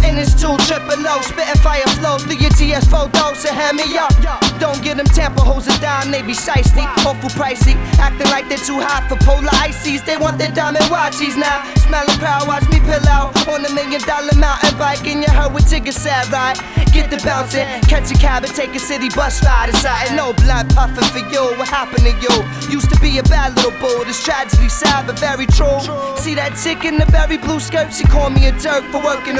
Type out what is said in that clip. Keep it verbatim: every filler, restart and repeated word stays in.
in his two triple O, spitting fire flow through your T S photos. So hand me up. Don't get them tamper hoes a dime, they be shiesty, awful pricey, acting like they're too hot for polar ices. They want their diamond watches now. Smelling proud, watch me pill out on a million dollar mountain bike, and you heard what Tigger said, right? Get the bouncing, catch a cab and take a city bus ride inside. No blunt puffin' for you. What happened to you? Used to be a bad little bull. This tragedy sad but very true. See that chick in the very blue skirt? She called me a jerk for working.